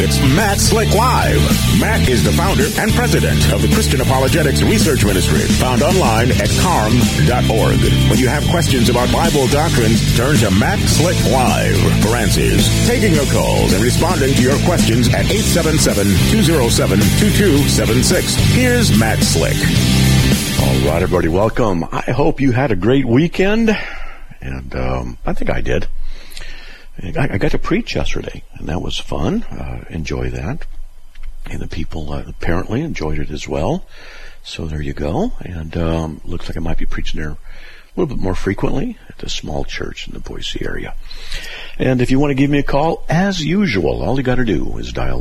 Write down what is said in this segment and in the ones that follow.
It's Matt Slick Live. Matt is the founder and president of the Christian Apologetics Research Ministry, found online at carm.org. When you have questions about Bible doctrines, turn to Matt Slick Live for answers. Taking your calls and responding to your questions at 877-207-2276. Here's Matt Slick. All right, everybody, welcome. I hope you had a great weekend, and I think I did. I got to preach yesterday, and that was fun. Enjoy that. And the people apparently enjoyed it as well. So there you go. And looks like I might be preaching there a little bit more frequently at a small church in the Boise area. And if you want to give me a call, as usual, all you got to do is dial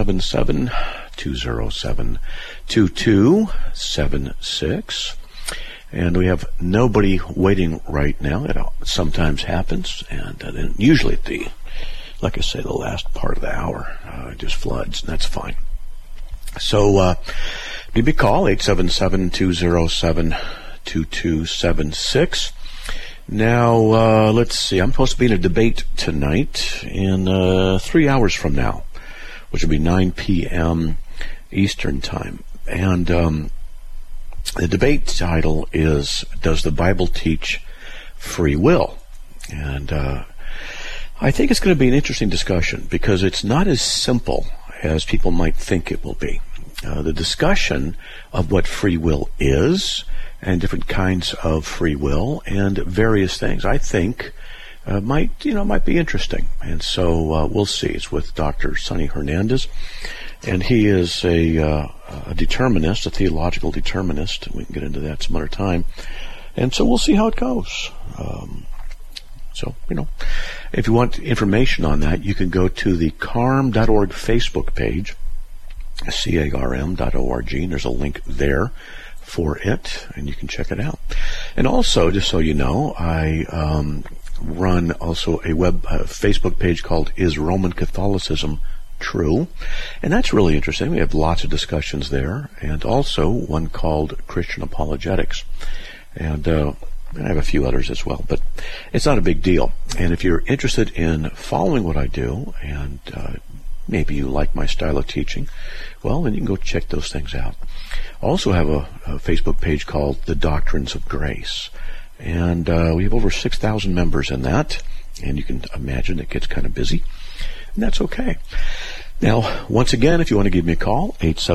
877-207-2276. And we have nobody waiting right now. It sometimes happens, and then usually at the, like I say, the last part of the hour, it just floods, and that's fine. So give me a call, 877-207-2276. Now, let's see. I'm supposed to be in a debate tonight in 3 hours from now, which will be 9 p.m. Eastern Time. And the debate title is, Does the Bible Teach Free Will? And I think it's going to be an interesting discussion because it's not as simple as people might think it will be. The discussion of what free will is and different kinds of free will and various things, I think, might be interesting. And so we'll see. It's with Dr. Sonny Hernandez. And he is a determinist, a theological determinist. We can get into that some other time. And so we'll see how it goes. If you want information on that, you can go to the carm.org Facebook page, carm.org, and there's a link there for it, and you can check it out. And also, just so you know, I run also a Facebook page called Is Roman Catholicism True? And that's really interesting. We have lots of discussions there, and also one called Christian Apologetics. And I have a few others as well, but it's not a big deal. And if you're interested in following what I do, and maybe you like my style of teaching, well, then you can go check those things out. I also have a Facebook page called The Doctrines of Grace. And we have over 6,000 members in that, and you can imagine it gets kind of busy. And that's okay. Now, once again, if you want to give me a call,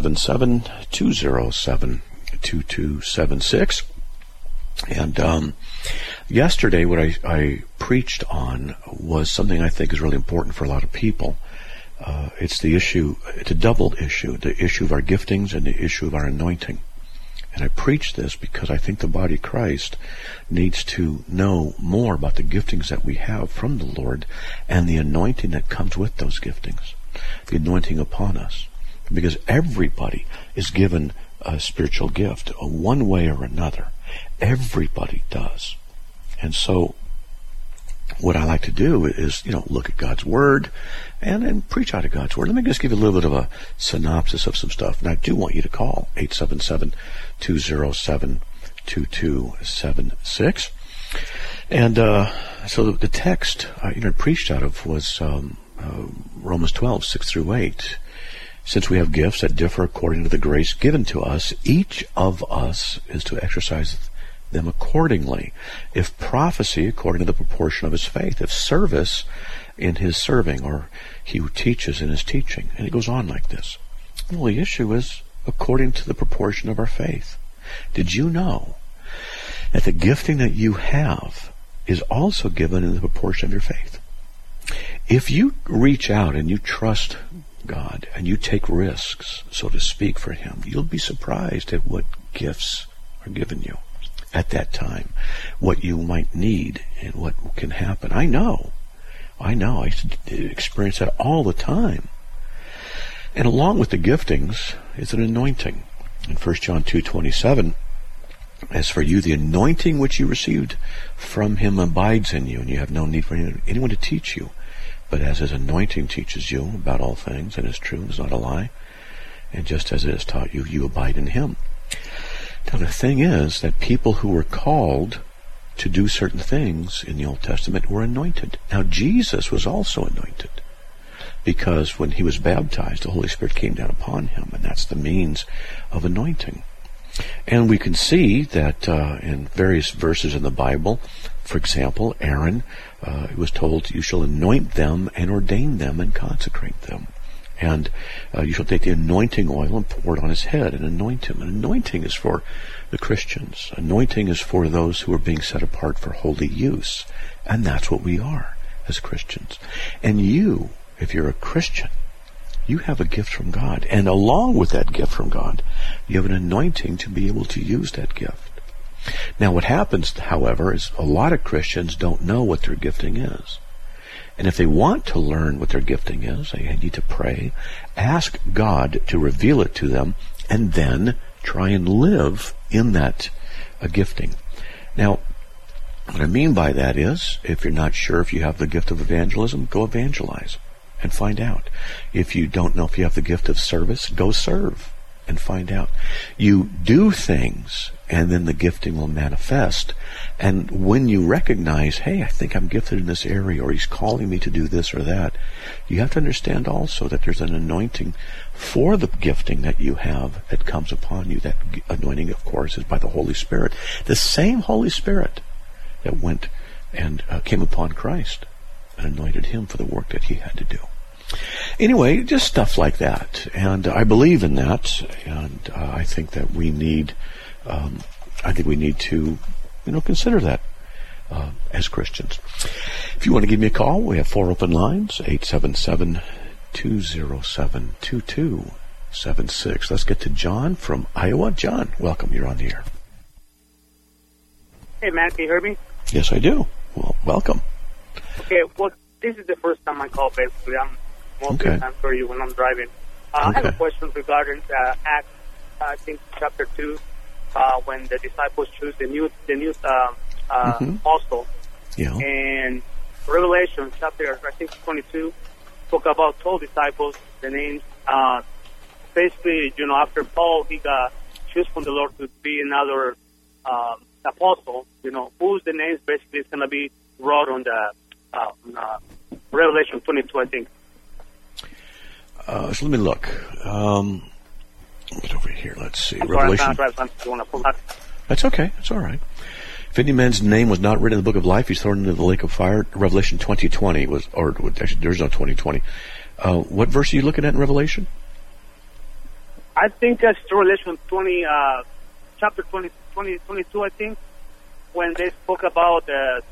877-207-2276. And yesterday, what I preached on was something I think is really important for a lot of people. It's a double issue, the issue of our giftings and the issue of our anointing. And I preach this because I think the body of Christ needs to know more about the giftings that we have from the Lord and the anointing that comes with those giftings, the anointing upon us. Because everybody is given a spiritual gift, one way or another. Everybody does. And so what I like to do is, look at God's Word and preach out of God's Word. Let me just give you a little bit of a synopsis of some stuff. And I do want you to call 877-207-2276. And so the text I preached out of was Romans 12, 6 through 8. Since we have gifts that differ according to the grace given to us, each of us is to exercise them accordingly. If prophecy, according to the proportion of his faith. If service, in his serving, or he who teaches in his teaching. And it goes on like this. Well, the issue is according to the proportion of our faith. Did you know that the gifting that you have is also given in the proportion of your faith? If you reach out and you trust God and you take risks, so to speak, for him, you'll be surprised at what gifts are given you at that time, what you might need and what can happen. I know. I used to experience that all the time. And along with the giftings is an anointing. In 1 John 2:27, as for you, the anointing which you received from him abides in you, and you have no need for anyone to teach you. But as his anointing teaches you about all things, and is true, and is not a lie, and just as it has taught you, you abide in him. Now the thing is that people who were called to do certain things in the Old Testament were anointed. Now Jesus was also anointed. because when he was baptized, the Holy Spirit came down upon him, and that's the means of anointing. And we can see that in various verses in the Bible. For example, Aaron was told, you shall anoint them and ordain them and consecrate them. And you shall take the anointing oil and pour it on his head and anoint him. And anointing is for the Christians. Anointing is for those who are being set apart for holy use. And that's what we are as Christians. And you, if you're a Christian, you have a gift from God. And along with that gift from God, you have an anointing to be able to use that gift. Now what happens, however, is a lot of Christians don't know what their gifting is. And if they want to learn what their gifting is, they need to pray, ask God to reveal it to them, and then try and live in that gifting. Now, what I mean by that is, if you're not sure if you have the gift of evangelism, go evangelize and find out. If you don't know if you have the gift of service, go serve and find out. You do things, and then the gifting will manifest. And when you recognize, hey, I think I'm gifted in this area, or he's calling me to do this or that, you have to understand also that there's an anointing for the gifting that you have that comes upon you. That anointing, of course, is by the Holy Spirit. The same Holy Spirit that went and came upon Christ and anointed him for the work that he had to do. Anyway, just stuff like that. And I believe in that, and I think that we need to, consider that as Christians. If you want to give me a call, we have 4 open lines, 877-207-2276. Let's get to John from Iowa. John, welcome. You're on the air. Hey, Matt, can you hear me? Yes, I do. Well, welcome. Okay, well, this is the first time I call, basically. I'm most of the time for you when I'm driving. I have a question regarding Acts, I think, chapter 2, when the disciples choose the new apostle. Yeah. And Revelation chapter, I think, 22, spoke about 12 disciples, the names. Basically, after Paul, he got chosen from the Lord to be another apostle. Who's the names basically is going to be wrote on the Revelation 22, I think. So let me look. Get over here. Let's see. Revelation. That's okay. That's all right. If any man's name was not written in the book of life, he's thrown into the lake of fire. Revelation 20:20 was, or actually, there's no 20:20. What verse are you looking at in Revelation? I think that's Revelation 20, chapter 22, I think, when they spoke about the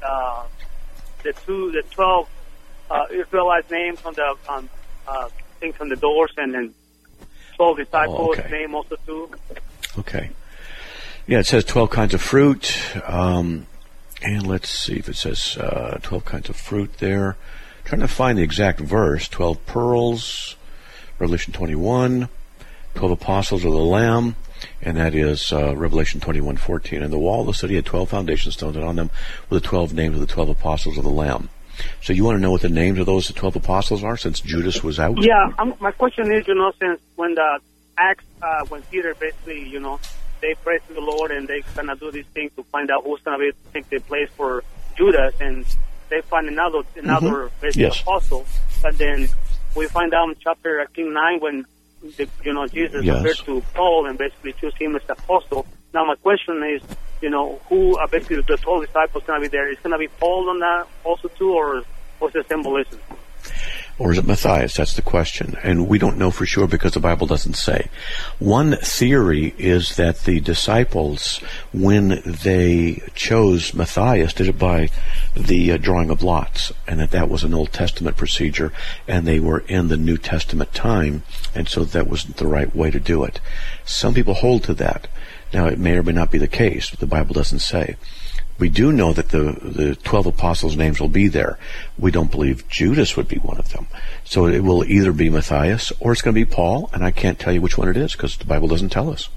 12 Israelite names on the things on the doors, and then 12 disciples name also too. Okay. Yeah, it says 12 kinds of fruit, and let's see if it says 12 kinds of fruit there. I'm trying to find the exact verse. 12 pearls, Revelation 21, 12 apostles of the Lamb, and that is Revelation 21:14. And the wall of the city had 12 foundation stones, and on them were the 12 names of the 12 apostles of the Lamb. So you want to know what the names of those 12 apostles are, since Judas was out? Yeah, my question is, since when the Acts, when Peter basically, they pray to the Lord and they kind of do these things to find out who's going to take the place for Judas, and they find another basically apostle. But then we find out in chapter 9 when Jesus appeared to Paul and basically choose him as apostle. Now my question is, who basically the 12 disciples going to be there? Is going to be Paul on that also too, or what's the symbolism? Or is it Matthias? That's the question. And we don't know for sure because the Bible doesn't say. One theory is that the disciples, when they chose Matthias, did it by the drawing of lots, and that was an Old Testament procedure, and they were in the New Testament time, and so that wasn't the right way to do it. Some people hold to that. Now, it may or may not be the case, but the Bible doesn't say. We do know that the 12 apostles' names will be there. We don't believe Judas would be one of them. So it will either be Matthias or it's going to be Paul, and I can't tell you which one it is because the Bible doesn't tell us.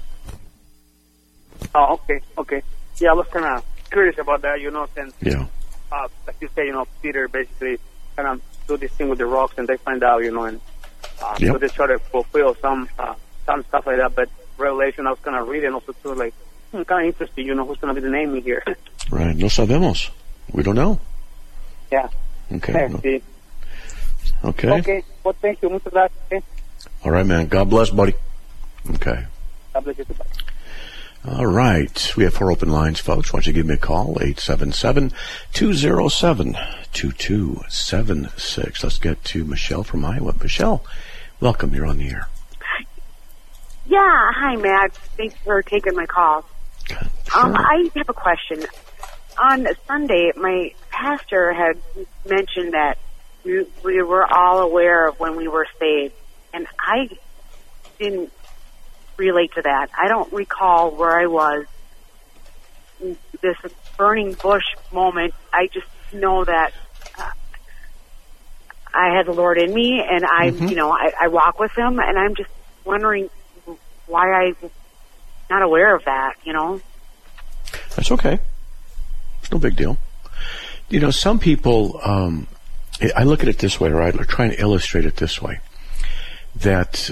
Oh, okay. Yeah, I was kind of curious about that, since, like you say, Peter basically kind of do this thing with the rocks, and they find out, and so they try to fulfill some stuff like that, but Revelation, I was kind of reading also too, like, kind of interesting, who's going to be the name here. Right. No sabemos. We don't know. Yeah. Okay. See. Okay? Okay. Well, thank you. Muchas gracias. Okay? All right, man. God bless, buddy. Okay. God bless you. Goodbye. All right. We have 4 open lines, folks. Why don't you give me a call, 877-207-2276. Let's get to Michelle from Iowa. Michelle, welcome. You're on the air. Yeah. Hi, Matt. Thanks for taking my call. Sure. I have a question. On Sunday, my pastor had mentioned that we were all aware of when we were saved, and I didn't relate to that. I don't recall where I was. This burning bush moment, I just know that I had the Lord in me, and I walk with Him, and I'm just wondering why I'm not aware of that, That's okay. It's no big deal. Some people, I look at it this way, right? I'm trying to illustrate it this way. That,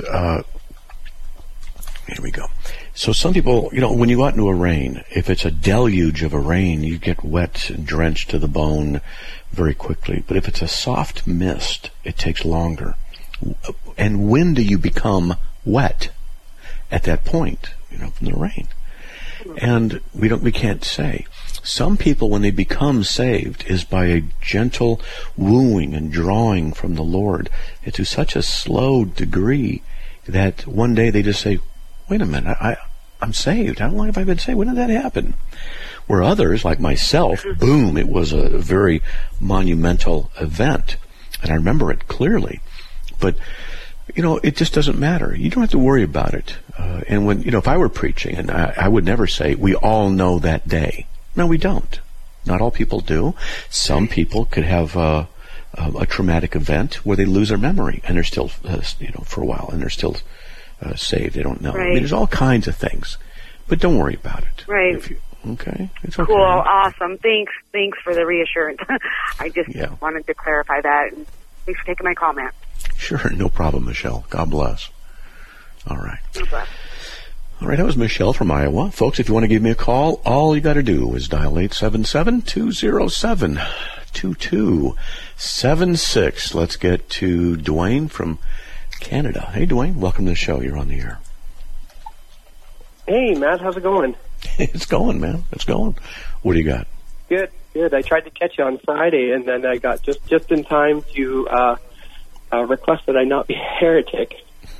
here we go. So some people, when you go out into a rain, if it's a deluge of a rain, you get wet and drenched to the bone very quickly. But if it's a soft mist, it takes longer. And when do you become wet? At that point, from the rain. And we can't say. Some people, when they become saved, is by a gentle wooing and drawing from the Lord. It's to such a slow degree that one day they just say, wait a minute, I'm saved. How long have I been saved? When did that happen? Where others, like myself, boom, it was a very monumental event. And I remember it clearly. But, it just doesn't matter. You don't have to worry about it. And when, if I were preaching, and I would never say, we all know that day. No, we don't. Not all people do. Some people could have a traumatic event where they lose their memory, and they're still, for a while, and they're still saved. They don't know. Right. I mean, there's all kinds of things. But don't worry about it. Right. Okay? It's okay. Cool. Awesome. Thanks for the reassurance. I just wanted to clarify that. And thanks for taking my call, Matt. Sure. No problem, Michelle. God bless. All right. God bless. All right, that was Michelle from Iowa. Folks, if you want to give me a call, all you got to do is dial 877-207-2276. Let's get to Dwayne from Canada. Hey, Dwayne, welcome to the show. You're on the air. Hey, Matt, how's it going? It's going, man. It's going. What do you got? Good. I tried to catch you on Friday, and then I got just in time to request that I not be a heretic.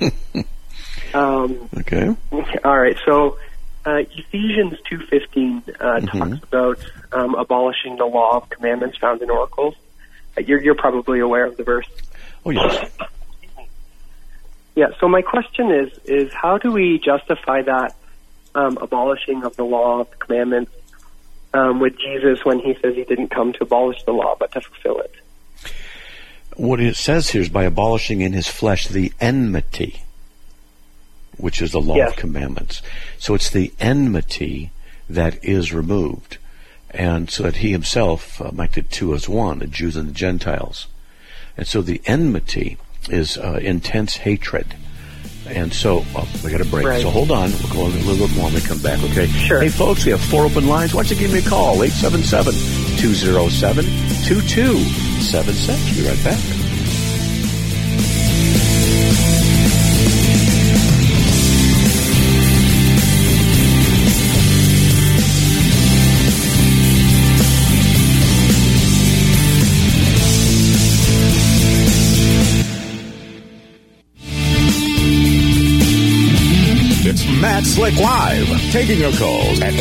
Okay. All right. So Ephesians 2:15 talks about abolishing the law of commandments found in oracles. You're probably aware of the verse. Oh, yes. Yeah. So my question is how do we justify that abolishing of the law of the commandments with Jesus when he says he didn't come to abolish the law but to fulfill it? What it says here is by abolishing in his flesh the enmity, which is the law of commandments. So it's the enmity that is removed, and so that he himself might do two as one, the Jews and the Gentiles. And so the enmity is intense hatred. And so, we got a break. Right. So hold on. We'll go a little bit more when we come back, okay? Sure. Hey, folks, we have 4 open lines. Why don't you give me a call? 877-207-2276. We'll be right back. Matt Slick Live, taking your calls at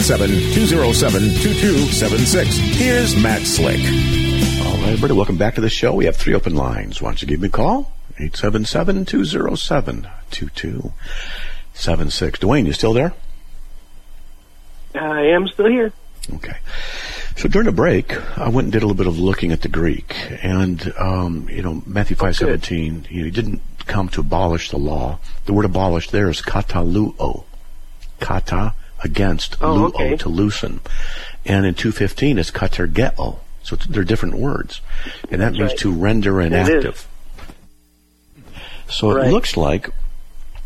877-207-2276. Here's Matt Slick. All right, everybody, welcome back to the show. We have 3 open lines. Why don't you give me a call? 877-207-2276. Dwayne, you still there? I am still here. Okay. So during the break, I went and did a little bit of looking at the Greek, and Matthew 5:17. He didn't come to abolish the law. The word abolish there is kataluo. Kata against, luo to loosen, and in 2:15 it's katergeo. So they're different words, and that means to render inactive. So it looks like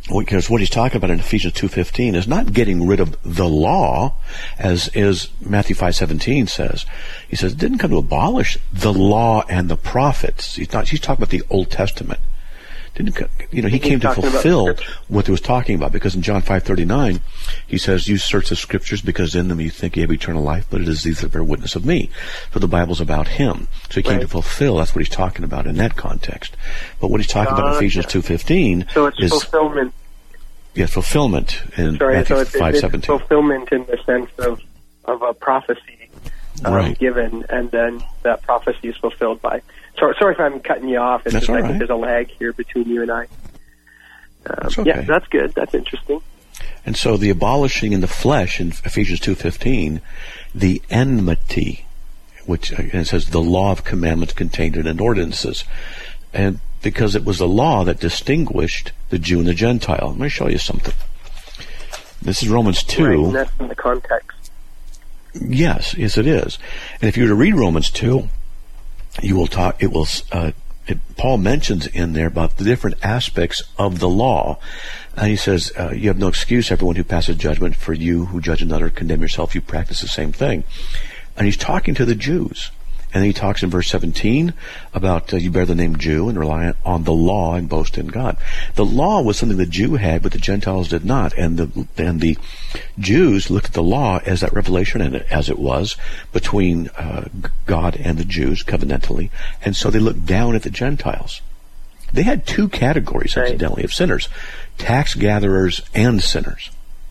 because what he's talking about in Ephesians 2:15 is not getting rid of the law, as Matthew 5:17 says. He says, it didn't come to abolish the law and the prophets. He's talking about the Old Testament. He came to fulfill what he was talking about, because in John 5:39, he says, you search the scriptures because in them you think you have eternal life, but it is these that bear witness of me. So the Bible's about him. So he came to fulfill. That's what he's talking about in that context. But what he's talking about in Ephesians 2:15 so it's fulfillment. Yes, fulfillment in Matthew 5:17. It's fulfillment in the sense of a prophecy given, and then that prophecy is fulfilled by. Sorry if I'm cutting you off. That's all right. I think there's a lag here between you and I. That's okay. Yeah, that's good. That's interesting. And so the abolishing in the flesh in Ephesians 2:15, the enmity, which it says the law of commandments contained in ordinances, and because it was the law that distinguished the Jew and the Gentile. Let me show you something. This is Romans 2. Right, and that's in the context. Yes, it is. And if you were to read Romans 2, you will talk. Paul mentions in there about the different aspects of the law. And he says, you have no excuse, everyone who passes judgment, for you who judge another condemn yourself, you practice the same thing. And he's talking to the Jews. And then he talks in verse 17 about you bear the name Jew and rely on the law and boast in God. The law was something the Jew had, but the Gentiles did not. And the Jews looked at the law as that revelation, and as it was between God and the Jews covenantally. And so they looked down at the Gentiles. They had two categories, incidentally, of sinners: tax gatherers and sinners.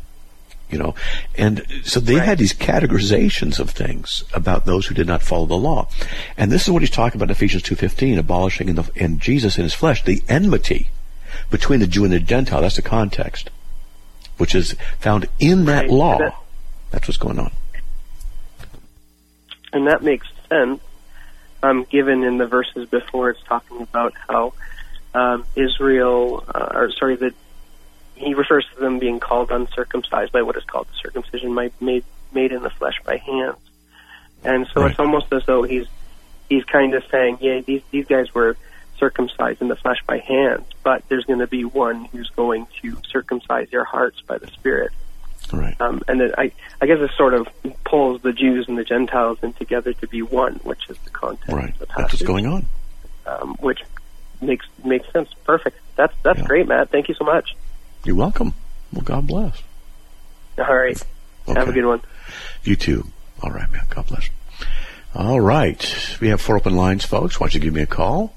And so they had these categorizations of things about those who did not follow the law. And this is what he's talking about in Ephesians 2:15, abolishing in Jesus in his flesh the enmity between the Jew and the Gentile. That's the context, which is found in that law. That's what's going on. And that makes sense, given in the verses before it's talking about how that he refers to them being called uncircumcised by what is called the circumcision made in the flesh by hands. And so it's almost as though he's kind of saying, yeah, these guys were circumcised in the flesh by hands, but there's going to be one who's going to circumcise your hearts by the Spirit. Right. And then I guess it sort of pulls the Jews and the Gentiles in together to be one, which is the context of the passage. That's what's going on. Which makes sense. Perfect. That's great, Matt. Thank you so much. You're welcome. Well, God bless. All right. Okay. Have a good one. You too. All right, man. God bless. All right. We have 4 open lines, folks. Why don't you give me a call?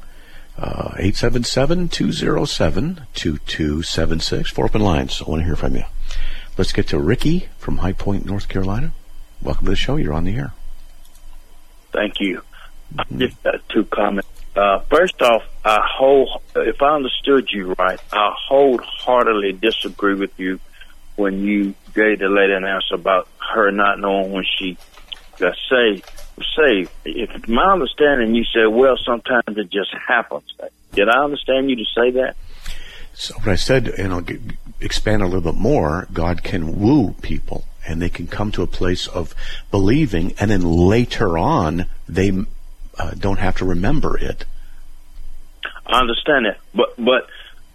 877-207-2276. 4 open lines. I want to hear from you. Let's get to Ricky from High Point, North Carolina. Welcome to the show. You're on the air. Thank you. Just 2 comments. First off, if I understood you right, I wholeheartedly disagree with you when you gave the lady an answer about her not knowing when she got saved. If my understanding, you said, well, sometimes it just happens. Did I understand you to say that? So what I said, and I'll expand a little bit more, God can woo people, and they can come to a place of believing, and then later on, they don't have to remember it. I understand that, but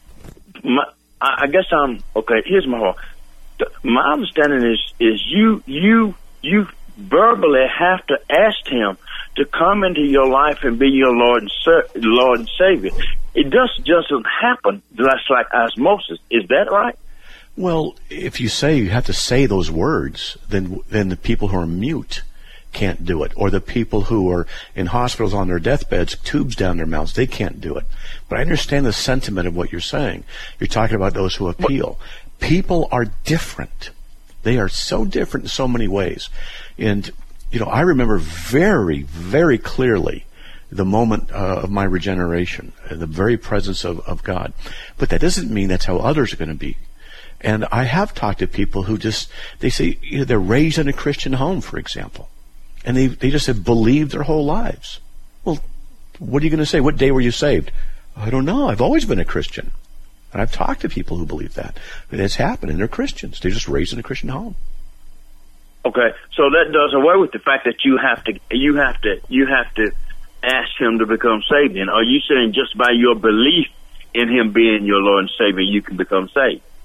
I guess I'm okay. Here's my whole. My understanding is you verbally have to ask Him to come into your life and be your Lord and Savior. It doesn't happen just like osmosis. Is that right? Well, if you say you have to say those words, then the people who are mute can't do it, or the people who are in hospitals on their deathbeds, tubes down their mouths, they can't do it. But I understand the sentiment of what you're saying. You're talking about those who appeal. People are different. They are so different in so many ways. And, I remember very, very clearly the moment of my regeneration, the very presence of God. But that doesn't mean that's how others are going to be. And I have talked to people who they say, they're raised in a Christian home, for example. And they just have believed their whole lives. Well, what are you going to say? What day were you saved? I don't know. I've always been a Christian. And I've talked to people who believe that. It's happened, and they're Christians. They're just raised in a Christian home. Okay, so that does away with the fact that you have to ask Him to become saved. And are you saying just by your belief in Him being your Lord and Savior, you can become saved?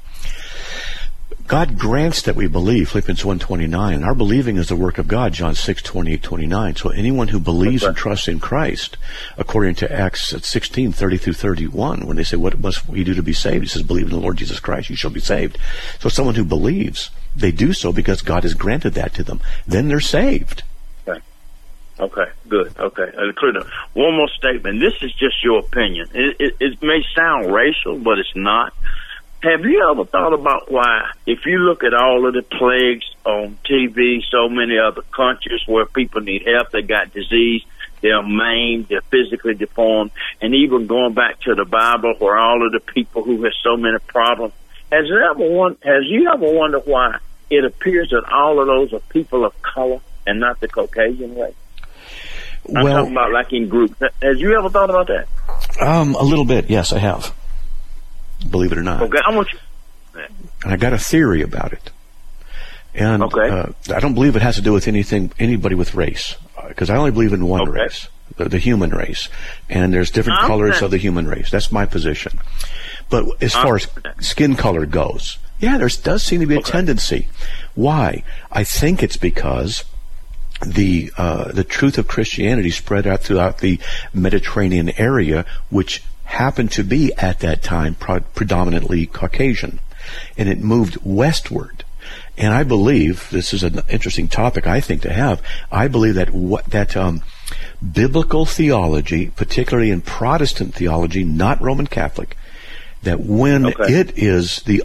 God grants that we believe, Philippians 1:29. Our believing is the work of God, John 6:28-29. So anyone who believes and trusts in Christ, according to Acts 16:30-31, when they say, what must we do to be saved? He says, believe in the Lord Jesus Christ, you shall be saved. So someone who believes, they do so because God has granted that to them. Then they're saved. Okay, good. Okay. One more statement. This is just your opinion. It may sound racial, but it's not. Have you ever thought about why, if you look at all of the plagues on TV, so many other countries where people need help, they got disease, they're maimed, they're physically deformed, and even going back to the Bible where all of the people who have so many problems, has you ever wondered why it appears that all of those are people of color and not the Caucasian race? I'm talking about like in groups. Has you ever thought about that? A little bit, yes, I have. Believe it or not. Okay, I want you. And I got a theory about it. And I don't believe it has to do with anybody with race, because I only believe in one race, the human race. And there's different colors of the human race. That's my position. But as far as skin color goes, yeah, there does seem to be a tendency. Why? I think it's because the truth of Christianity spread out throughout the Mediterranean area, which happened to be at that time predominantly Caucasian, and it moved westward. And I believe, this is an interesting topic I think to have, I believe that biblical theology, particularly in Protestant theology, not Roman Catholic, that when it is the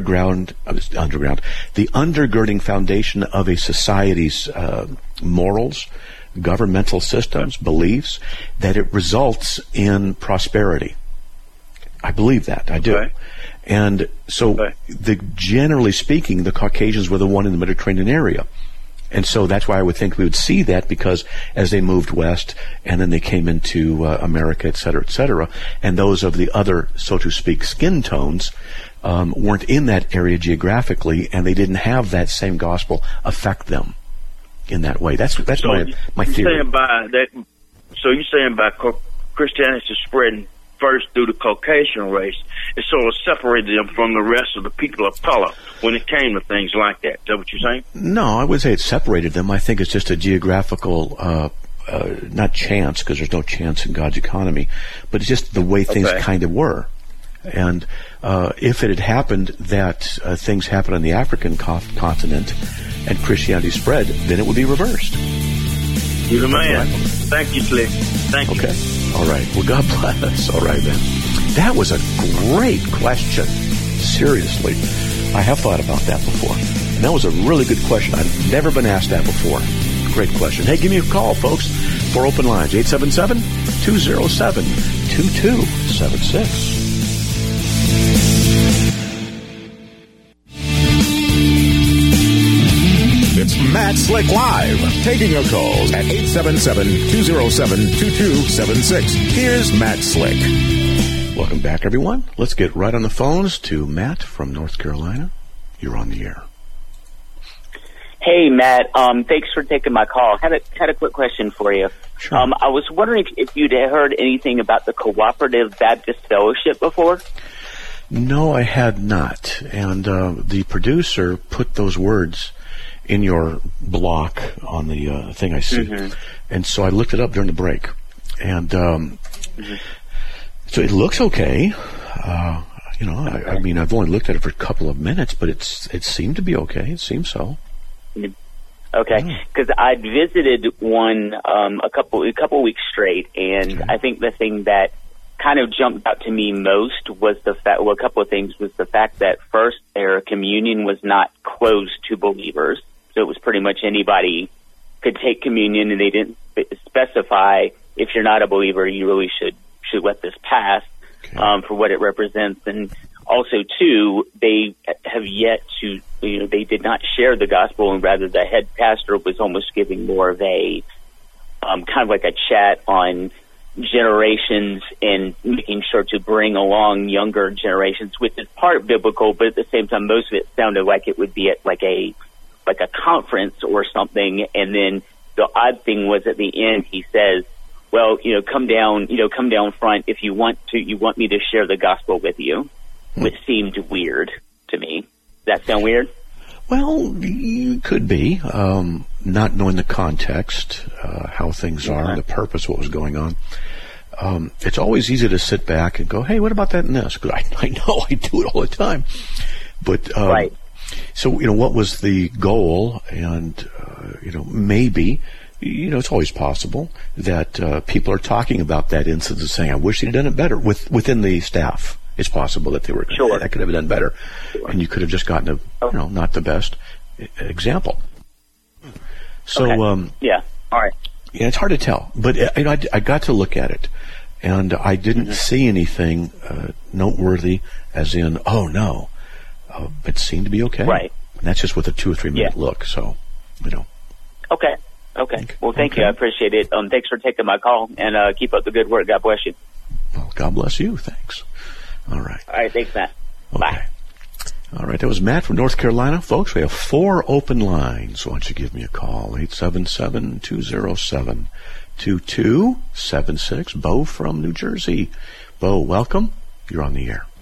the undergirding foundation of a society's morals, governmental systems, beliefs, that it results in prosperity. I believe that. I do. And so, generally speaking, the Caucasians were the one in the Mediterranean area. And so that's why I would think we would see that, because as they moved west and then they came into America, et cetera, and those of the other, so to speak, skin tones weren't in that area geographically, and they didn't have that same gospel affect them in that way. That's my theory. So you're saying by Christianity spreading first through the Caucasian race, it sort of separated them from the rest of the people of color when it came to things like that. Is that what you're saying? No, I wouldn't say it separated them. I think it's just a geographical, not chance, because there's no chance in God's economy, but it's just the way things kind of were. And if it had happened that things happened on the African continent and Christianity spread, then it would be reversed. You're the man. Thank you, Slick. Thank you. Okay. All right. Well, God bless. All right, then. That was a great question. Seriously. I have thought about that before. And that was a really good question. I've never been asked that before. Great question. Hey, give me a call, folks, for open lines. 877-207-2276. It's Matt Slick Live, taking your calls at 877-207-2276. Here's Matt Slick. Welcome back, everyone. Let's get right on the phones to Matt from North Carolina. You're on the air. Hey, Matt. Thanks for taking my call. Had a quick question for you. Sure. I was wondering if you'd heard anything about the Cooperative Baptist Fellowship before. No, I had not. And the producer put those words in your block on the thing I see. Mm-hmm. And so I looked it up during the break. And so it looks okay. I mean, I've only looked at it for a couple of minutes, but it seemed to be okay. It seems so. Okay, because I'd visited one a couple weeks straight, and I think the thing that kind of jumped out to me most was the fact. Well, a couple of things was the fact that first, their communion was not closed to believers, so it was pretty much anybody could take communion, and they didn't specify if you're not a believer, you really should let this pass for what it represents. And also, too, they have yet to, they did not share the gospel, and rather the head pastor was almost giving more of a kind of like a chat on generations and making sure to bring along younger generations, which is part biblical, but at the same time, most of it sounded like it would be at like a conference or something. And then the odd thing was at the end, he says, well, come down front if you want me to share the gospel with you, which seemed weird to me. that sound weird? Well, you could be, not knowing the context, how things are, the purpose, what was going on. It's always easy to sit back and go, hey, what about that and this? Because I know I do it all the time. But, right. So, what was the goal? And, maybe, it's always possible that people are talking about that incident and saying, I wish they'd done it better within the staff. It's possible that they were, that could have been done better. Sure. And you could have just gotten not the best example. So, yeah. All right. Yeah, it's hard to tell. But, I got to look at it. And I didn't see anything noteworthy as in, oh, no. It seemed to be okay. Right. And that's just with a 2 or 3 minute look. So, Okay. Well, thank you. I appreciate it. Thanks for taking my call, and keep up the good work. God bless you. Well, God bless you. Thanks. All right. All right. Thanks, Matt. Okay. Bye. All right. That was Matt from North Carolina. Folks, we have 4 open lines. Why don't you give me a call? 877-207-2276. Bo from New Jersey. Bo, welcome. You're on the air.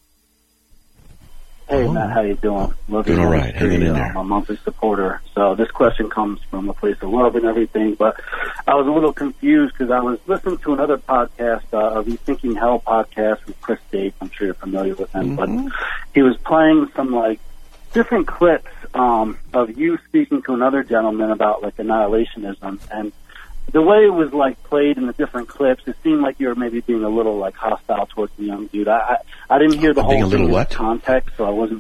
Hey, Matt, how you doing? Doing all right. Hanging in there. I'm a monthly supporter. So this question comes from a place of love and everything, but I was a little confused because I was listening to another podcast, a Rethinking Hell podcast with Chris Date. I'm sure you're familiar with him, but he was playing some, different clips of you speaking to another gentleman about, annihilationism, and the way it was played in the different clips, it seemed like you were maybe being a little hostile towards the young dude. I didn't hear the whole thing in context, so I wasn't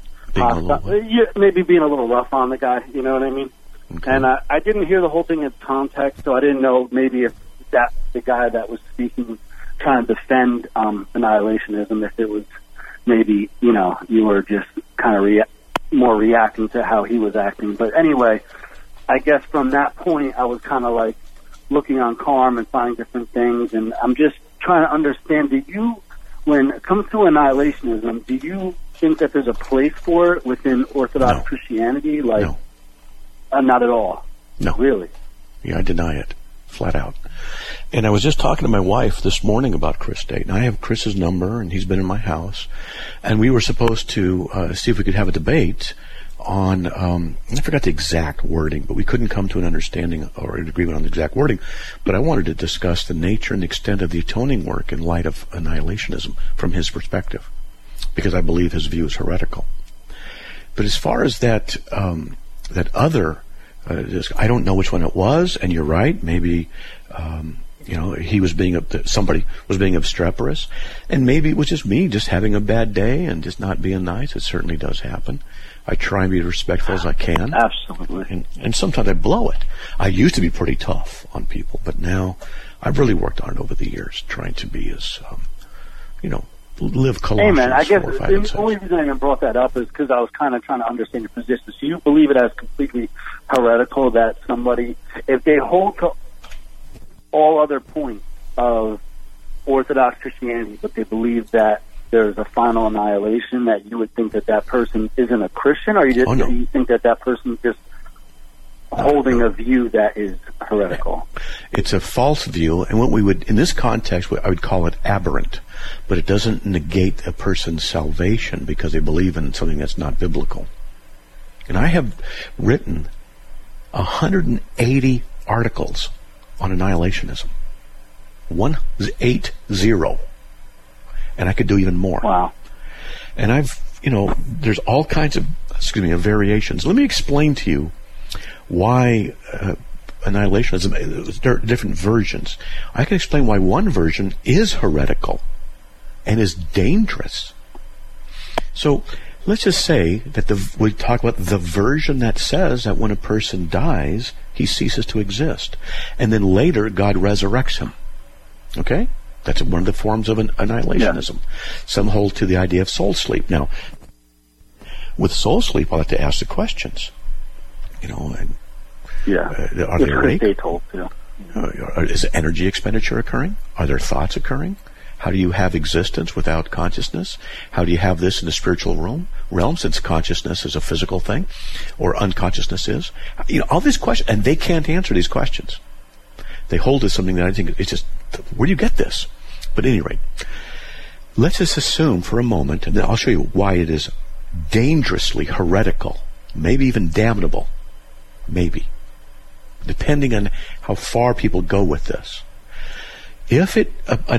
maybe being a little rough on the guy. You know what I mean? Okay. And I didn't hear the whole thing in context, so I didn't know maybe if the guy that was speaking trying to defend annihilationism, if it was maybe you were just kind of more reacting to how he was acting. But anyway, I guess from that point, I was kind of looking on Carm and finding different things, and I'm just trying to understand, when it comes to annihilationism, do you think that there's a place for it within Orthodox Christianity? No. Not at all. No. Really? Yeah, I deny it, flat out. And I was just talking to my wife this morning about Chris Date, and I have Chris's number, and he's been in my house, and we were supposed to see if we could have a debate on, I forgot the exact wording, but we couldn't come to an understanding or an agreement on the exact wording. But I wanted to discuss the nature and the extent of the atoning work in light of annihilationism from his perspective, because I believe his view is heretical. But as far as that other, I don't know which one it was, and you're right, maybe, he was somebody was being obstreperous, and maybe it was just me just having a bad day and just not being nice. It certainly does happen. I try and be as respectful as I can. Absolutely. And sometimes I blow it. I used to be pretty tough on people, but now I've really worked on it over the years, trying to be as, live Colossians 4, 5, and 6. Hey, man, I guess the only reason I even brought that up is because I was kind of trying to understand your position. So you believe it as completely heretical that somebody, if they hold to all other points of Orthodox Christianity, but they believe that there's a final annihilation, that you would think that person isn't a Christian, or do you think that person is just holding a view that is heretical? It's a false view, and what we would, in this context, I would call it aberrant, but it doesn't negate a person's salvation because they believe in something that's not biblical. And I have written 180 articles on annihilationism. 180. And I could do even more. Wow. And there's all kinds of, variations. Let me explain to you why annihilationism, there are different versions. I can explain why one version is heretical and is dangerous. So let's just say that we talk about the version that says that when a person dies, he ceases to exist. And then later, God resurrects him. Okay? That's one of the forms of annihilationism. Yeah. Some hold to the idea of soul sleep. Now, with soul sleep, I like to ask the questions. Are they awake? Is energy expenditure occurring? Are there thoughts occurring? How do you have existence without consciousness? How do you have this in the spiritual realm, since consciousness is a physical thing, or unconsciousness is? All these questions, and they can't answer these questions. They hold to something that I think it's just, where do you get this? But at any rate, let's just assume for a moment, and I'll show you why it is dangerously heretical, maybe even damnable, maybe, depending on how far people go with this. If an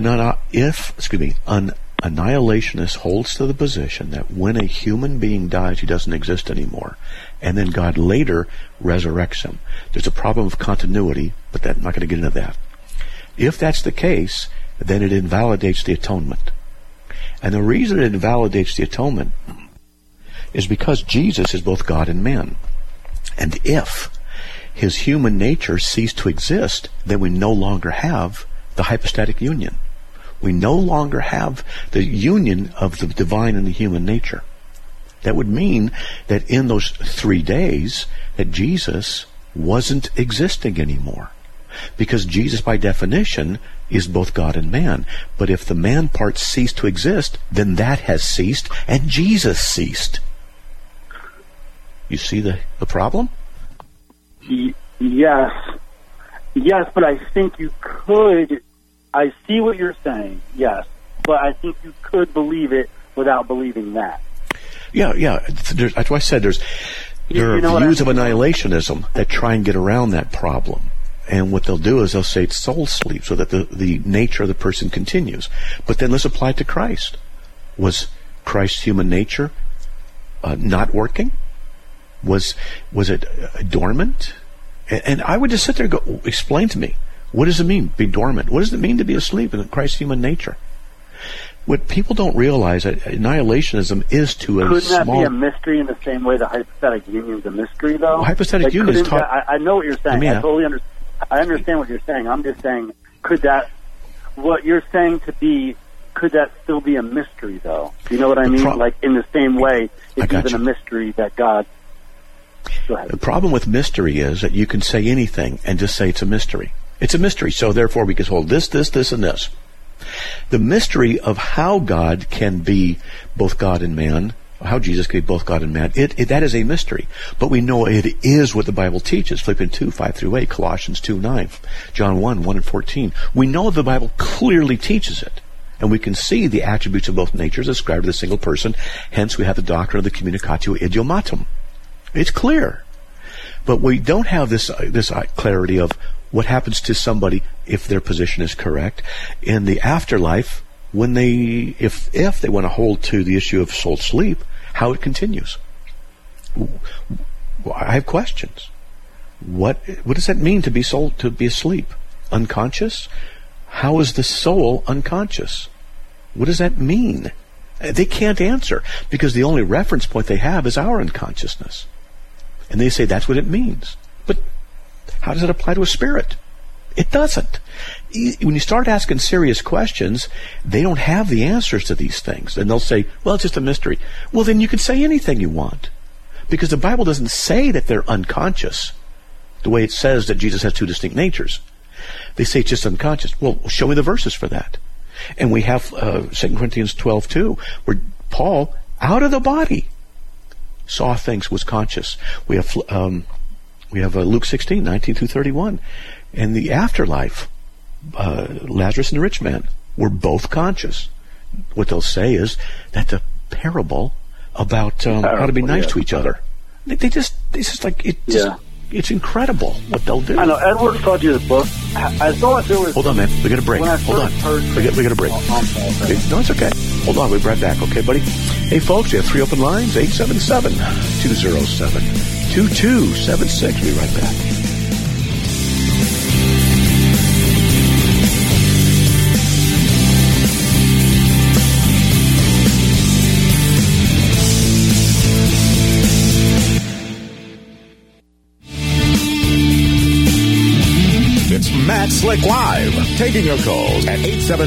annihilationist holds to the position that when a human being dies, he doesn't exist anymore, and then God later resurrects him, there's a problem of continuity, but I'm not going to get into that. If that's the case, then it invalidates the atonement. And the reason it invalidates the atonement is because Jesus is both God and man. And if his human nature ceased to exist, then we no longer have the hypostatic union. We no longer have the union of the divine and the human nature. That would mean that in those 3 days that Jesus wasn't existing anymore. Because Jesus, by definition, is both God and man. But if the man part ceased to exist, then that has ceased, and Jesus ceased. You see the problem? Yes. Yes, but I think you could. I see what you're saying, yes. But I think you could believe it without believing that. Yeah. That's why I said there are views of annihilationism that try and get around that problem. And what they'll do is they'll say it's soul sleep so that the nature of the person continues. But then let's apply it to Christ. Was Christ's human nature not working? Was it dormant? And I would just sit there and go, explain to me, what does it mean, be dormant? What does it mean to be asleep in Christ's human nature? What people don't realize, that annihilationism is to a Couldn't small... that be a mystery in the same way the hypostatic union is a mystery, though? Well, hypostatic union is taught... I know what you're saying. I totally understand. I understand what you're saying. I'm just saying, what you're saying to be, could that still be a mystery, though? Do you know what I mean? Like, in the same way, it's even a mystery that God... Go ahead. The problem with mystery is that you can say anything and just say it's a mystery. It's a mystery, so therefore we can hold this, and this. The mystery of how God can be both God and man, how Jesus can be both God and man, that is a mystery. But we know it is what the Bible teaches. Philippians 2, 5-8, Colossians 2, 9, John 1, 1 and 14. We know the Bible clearly teaches it. And we can see the attributes of both natures ascribed to the single person. Hence we have the doctrine of the communicatio idiomatum. It's clear. But we don't have this clarity of what happens to somebody if their position is correct in the afterlife when if they want to hold to the issue of soul sleep, how it continues. I have questions. What does that mean to be asleep? Unconscious? How is the soul unconscious? What does that mean? They can't answer because the only reference point they have is our unconsciousness. And they say that's what it means. But how does it apply to a spirit? It doesn't. When you start asking serious questions, they don't have the answers to these things. And they'll say, well, it's just a mystery. Well, then you can say anything you want. Because the Bible doesn't say that they're unconscious, the way it says that Jesus has two distinct natures. They say it's just unconscious. Well, show me the verses for that. And we have 2 Corinthians 12:2, where Paul, out of the body, saw things, was conscious. We have Luke 16, 19-31. And the afterlife, Lazarus and the rich man were both conscious. What they'll say is that the parable about how to be nice to each other, it's incredible what they'll do. I know. Edward told you the book. I thought there was... Hold on, man. We got a break. Hold on. We got a break. Okay. No, it's okay. Hold on. We'll be right back. Okay, buddy? Hey, folks, we have 3 open lines, 877-207-2276. We'll be right back. Matt Slick Live, taking your calls at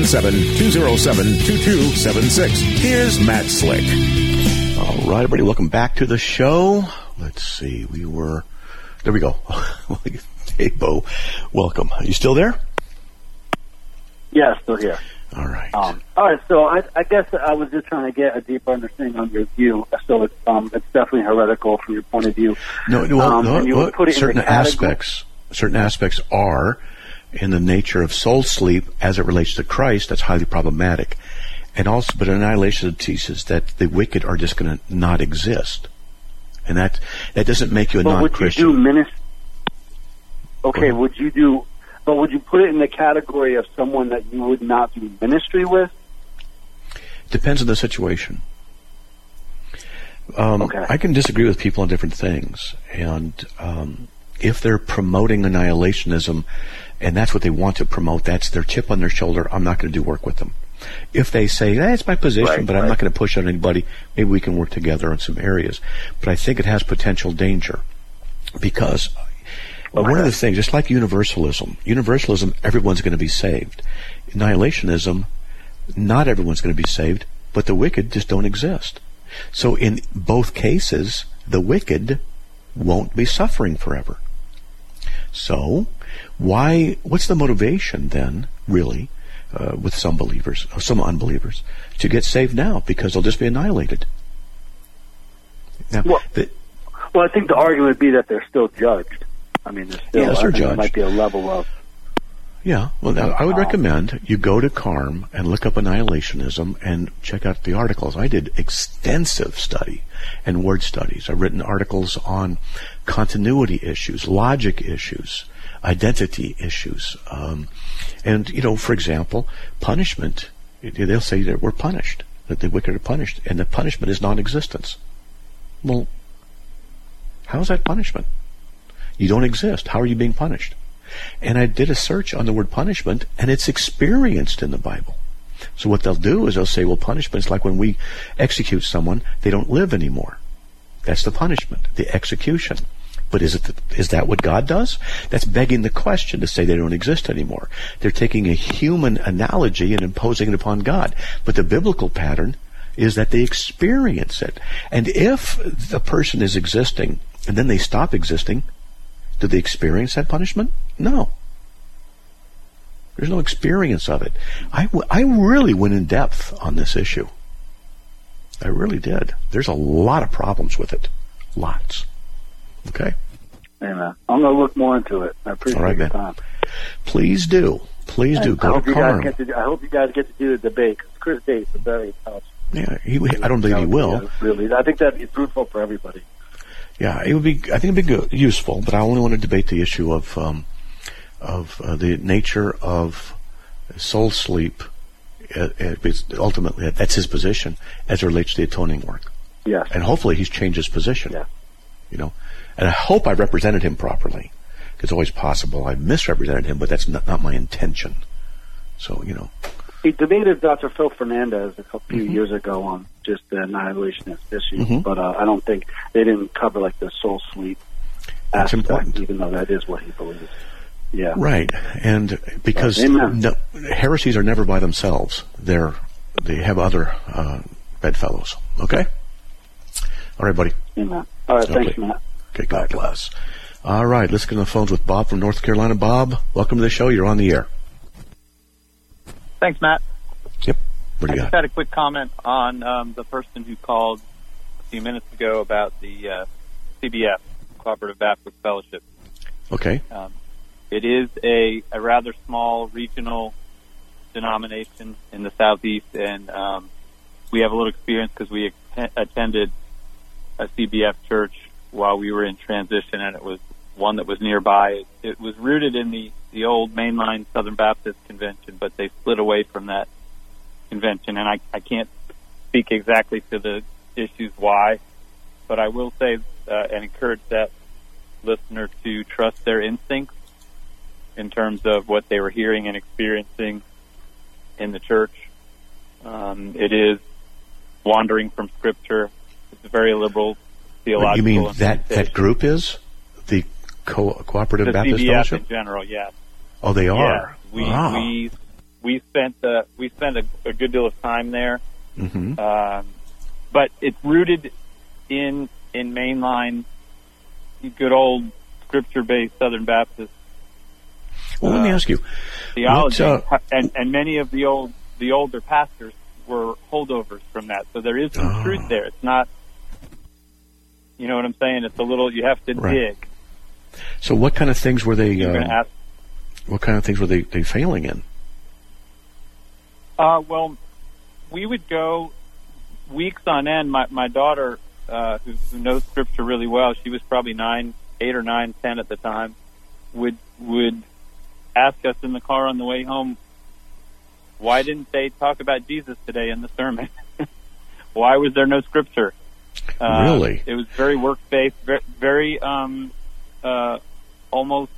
877-207-2276. Here's Matt Slick. All right, everybody, welcome back to the show. Let's see, there we go. Hey, Bo, welcome. Are you still there? Yeah, still here. All right. All right, so I guess I was just trying to get a deeper understanding on your view. So it's definitely heretical from your point of view. No, you would put it certain in the certain aspects are in the nature of soul sleep as it relates to Christ. That's highly problematic. And also, but annihilationism teaches that the wicked are just going to not exist. And that doesn't make you a non-Christian. Would you do ministry? Okay, would you put it in the category of someone that you would not do ministry with? Depends on the situation. I can disagree with people on different things. And if they're promoting annihilationism, and that's what they want to promote, that's their chip on their shoulder, I'm not going to do work with them. If they say, it's my position, but I'm not going to push on anybody, maybe we can work together in some areas. But I think it has potential danger because one of the things, just like universalism, everyone's going to be saved. Annihilationism, not everyone's going to be saved, but the wicked just don't exist. So in both cases, the wicked won't be suffering forever. So what's the motivation then, really, with some believers, or some unbelievers, to get saved now? Because they'll just be annihilated. Now, I think the argument would be that they're still judged. I mean, they're judged. There might be a level of... Yeah, well, now, I would recommend you go to CARM and look up annihilationism and check out the articles. I did extensive study and word studies. I've written articles on continuity issues, logic issues, identity issues. And, for example, punishment. They'll say that we're punished, that the wicked are punished, and the punishment is non-existence. Well, how is that punishment? You don't exist. How are you being punished? And I did a search on the word punishment, and it's experienced in the Bible. So what they'll do is they'll say, well, punishment is like when we execute someone, they don't live anymore. That's the punishment, the execution. But is that what God does? That's begging the question to say they don't exist anymore. They're taking a human analogy and imposing it upon God. But the biblical pattern is that they experience it. And if the person is existing and then they stop existing, do they experience that punishment? No. There's no experience of it. I really went in depth on this issue. I really did. There's a lot of problems with it. Lots. Okay? Amen. I'm going to look more into it. I appreciate your time. Please do. Please do. Go to CARM. I hope you guys get to do the debate, because Chris Dates is very tough. Yeah, I don't believe he will. Really, I think that'd be fruitful for everybody. Yeah, it would be. I think it'd be good, useful, but I only want to debate the issue of the nature of soul sleep. Ultimately, that's his position as it relates to the atoning work. Yeah, and hopefully he's changed his position. Yeah, and I hope I represented him properly. It's always possible I misrepresented him, but that's not my intention. So He debated Dr. Phil Fernandez a few years ago on just the annihilationist issue, but I don't think they didn't cover the soul sleep That's aspect, important, even though that is what he believes. Yeah, right. And because heresies are never by themselves, they have other bedfellows. Okay. All right, buddy. Amen. All right, thanks, Matt. Okay, God bless. All right, let's get on the phones with Bob from North Carolina. Bob, welcome to the show. You're on the air. Thanks, Matt. Yep. What do you got? I just had a quick comment on the person who called a few minutes ago about the CBF, Cooperative Baptist Fellowship. Okay. It is a rather small regional denomination in the Southeast, and we have a little experience because we attended a CBF church while we were in transition, and it was one that was nearby. It was rooted in the old mainline Southern Baptist Convention, but they split away from that convention, and I can't speak exactly to the issues why, but I will say and encourage that listener to trust their instincts in terms of what they were hearing and experiencing in the church. It is wandering from Scripture. It's a very liberal theological. You mean that group is the Cooperative Baptist CBF Fellowship? in general, yes. Oh, they are. Yeah. We spent a good deal of time there, but it's rooted in mainline, good old Scripture-based Southern Baptist. Well, let me ask you, theology, and many of the older pastors were holdovers from that. So there is some truth there. It's not, you know what I'm saying? It's a little, you have to dig. So what kind of things were they? You're going to ask. What kind of things were they failing in? Well, we would go weeks on end. My daughter, who knows Scripture really well, she was probably 8 or 9, 10 at the time, would ask us in the car on the way home, why didn't they talk about Jesus today in the sermon? Why was there no Scripture? Really? It was very work-based, very almost,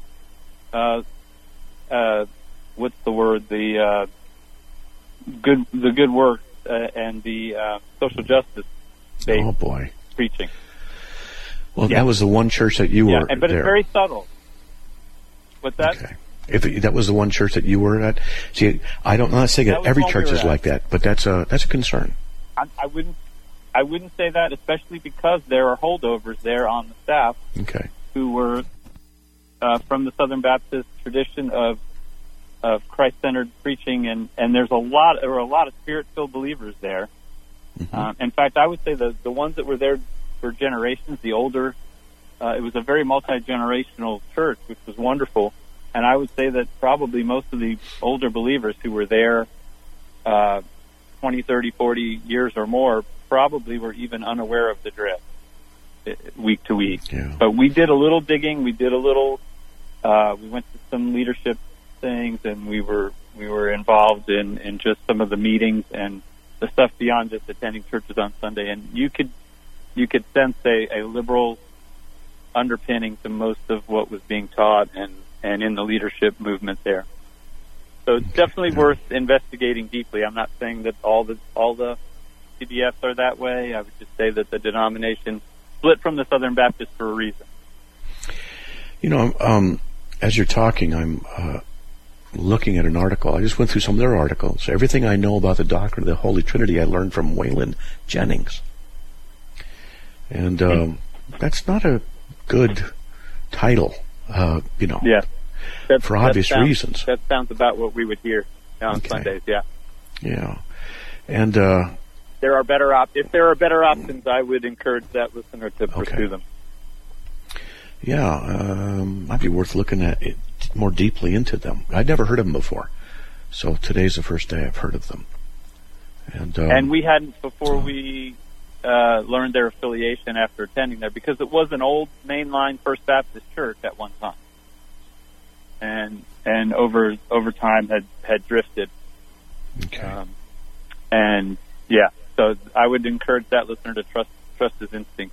what's the word? The good work and the social justice based. Oh boy, preaching. Well, that was the one church that you were but there. It's very subtle. What's that? Okay. If that was the one church that you were at, see, I'm not saying that every church is like that, but that's a concern. I wouldn't say that, especially because there are holdovers there on the staff who were from the Southern Baptist tradition of Christ-centered preaching, and there were a lot of Spirit-filled believers there. Mm-hmm. In fact, I would say the ones that were there for generations, the older, it was a very multi-generational church, which was wonderful. And I would say that probably most of the older believers who were there 20, 30, 40 years or more probably were even unaware of the drift week to week. Yeah. But we did a little digging. We did a little. We went to some leadership things, and we were involved in just some of the meetings and the stuff beyond just attending churches on Sunday. And you could sense a liberal underpinning to most of what was being taught and in the leadership movement there. So it's definitely worth investigating deeply. I'm not saying that all the CBFs are that way. I would just say that the denomination split from the Southern Baptist for a reason. You know, as you're talking, I'm looking at an article. I just went through some of their articles. Everything I know about the doctrine of the Holy Trinity I learned from Waylon Jennings. And that's not a good title, Yeah. For obvious reasons. That sounds about what we would hear on Sundays, yeah. Yeah. And there are better if there are better options, I would encourage that listener to pursue them. Yeah, might be worth looking at it more deeply into them. I'd never heard of them before, so today's the first day I've heard of them. And we hadn't before we learned their affiliation after attending there, because it was an old mainline First Baptist church at one time, and over time had drifted. Okay. So I would encourage that listener to trust his instinct.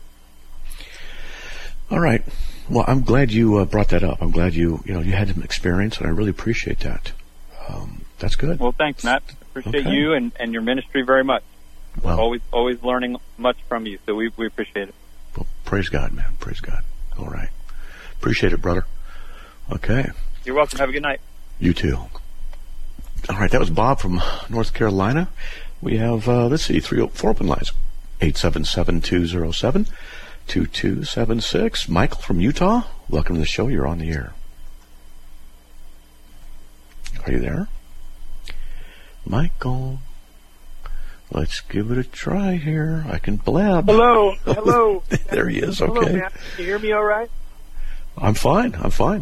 All right. Well, I'm glad you brought that up. I'm glad you had some experience, and I really appreciate that. That's good. Well, thanks, Matt. Appreciate you and your ministry very much. Well, always learning much from you, so we appreciate it. Well, praise God, man. Praise God. All right. Appreciate it, brother. Okay. You're welcome. Have a good night. You too. All right. That was Bob from North Carolina. We have, 4 open lines. 877-207-2276. Michael from Utah, welcome to the show. You're on the air. Are you there? Michael, let's give it a try here. I can blab. Hello. There he is. Okay. Hello, Matt. Can you hear me all right? I'm fine. Oh.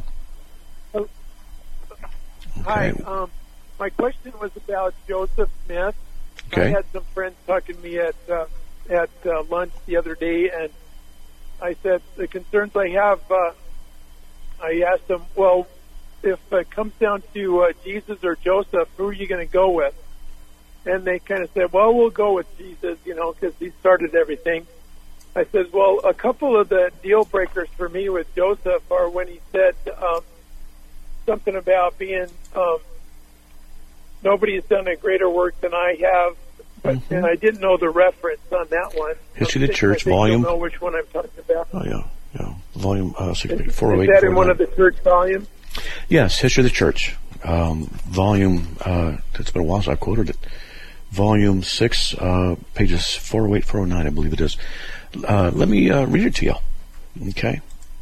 Okay. Hi. My question was about Joseph Smith. Okay. I had some friends talking to me at lunch the other day, and I said the concerns I have. I asked them, well, if it comes down to Jesus or Joseph, who are you going to go with? And they kind of said, well, we'll go with Jesus, because he started everything. I said, well, a couple of the deal breakers for me with Joseph are when he said something about being nobody's done a greater work than I have, and I didn't know the reference on that one. History of the Church, volume. I don't know which one I'm talking about. Oh, yeah. Volume 408. Is that in one of the church volumes? Yes, History of the Church. Volume, it's been a while since I've quoted it. Volume 6, pages 408, 409, I believe it is. Let me read it to you. Okay.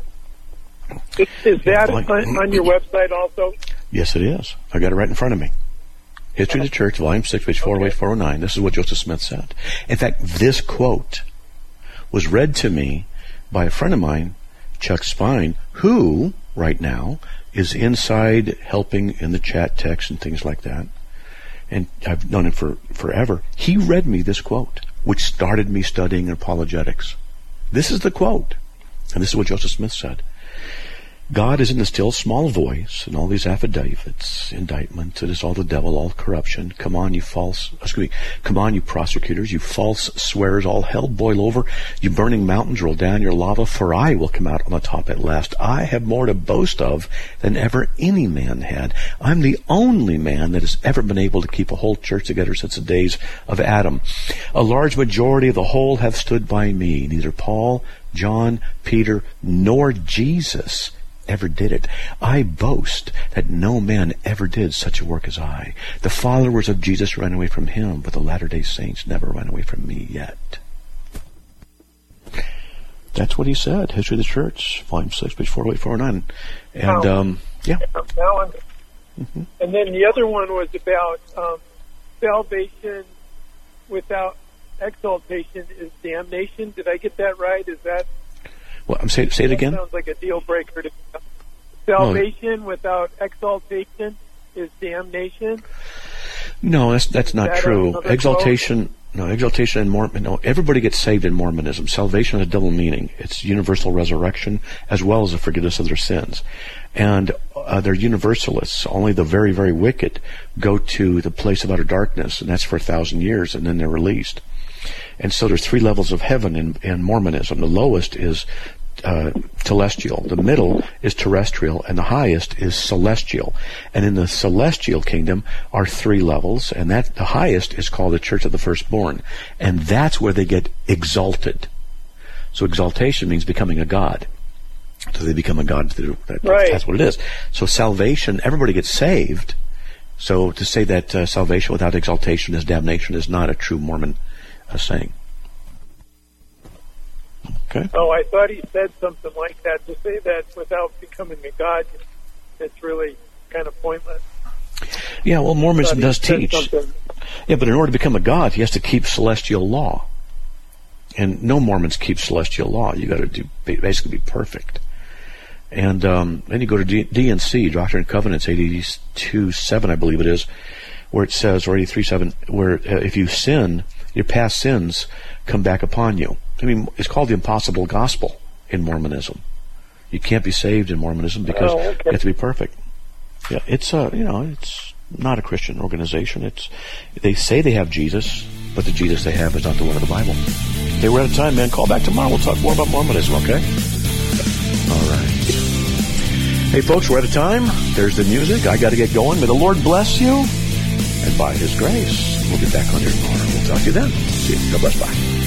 Is that on your website also? Yes, it is. I got it right in front of me. History of the Church, Volume 6, page 408, 409. This is what Joseph Smith said. In fact, this quote was read to me by a friend of mine, Chuck Spine, who, right now, is inside helping in the chat text and things like that. and I've known him for forever. He read me this quote, which started me studying apologetics. This is the quote, and this is what Joseph Smith said. God is in the still small voice, and all these affidavits, indictments, it is all the devil, all corruption. Come on, you prosecutors, you false swearers, all hell boil over, you burning mountains, roll down your lava, for I will come out on the top at last. I have more to boast of than ever any man had. I'm the only man that has ever been able to keep a whole church together since the days of Adam. A large majority of the whole have stood by me. Neither Paul, John, Peter, nor Jesus ever did it. I boast that no man ever did such a work as I. The followers of Jesus ran away from him, but the Latter-day Saints never ran away from me yet. That's what he said. History of the Church, Volume 6, page 408, 409. And, yeah. And then the other one was about salvation without exaltation is damnation. Did I get that right? Is that... Well, say it again. Sounds like a deal breaker to me. Salvation without exaltation is damnation. No, that's not true. Exaltation and Mormon. No, everybody gets saved in Mormonism. Salvation has a double meaning. It's universal resurrection as well as the forgiveness of their sins. And they're universalists. Only the very, very wicked go to the place of utter darkness, and that's for 1,000 years, and then they're released. And so there's 3 levels of heaven in Mormonism. The lowest is telestial, the middle is terrestrial, and the highest is celestial. And in the celestial kingdom are 3 levels, and that the highest is called the Church of the Firstborn. And that's where they get exalted. So exaltation means becoming a god. So they become a god. Right. That's what it is. So salvation, everybody gets saved. So to say that salvation without exaltation is damnation is not a true Mormon saying. Okay. Oh, I thought he said something like that. To say that without becoming a god, it's really kind of pointless. Yeah, well, Mormonism does teach. Yeah, but in order to become a god, he has to keep celestial law. And no Mormons keep celestial law. You got to basically be perfect. And then you go to D&C, Doctrine and Covenants, 82:7, I believe it is, where it says, or 83:7, where if you sin, your past sins come back upon you. I mean, it's called the impossible gospel in Mormonism. You can't be saved in Mormonism because you have to be perfect. Yeah, it's it's not a Christian organization. They say they have Jesus, but the Jesus they have is not the one of the Bible. Hey, we're out of time, man. Call back tomorrow. We'll talk more about Mormonism, okay? All right. Hey, folks, we're out of time. There's the music. I got to get going. May the Lord bless you. And by His grace, we'll get back on your tomorrow. We'll talk to you then. See you. God bless. Bye.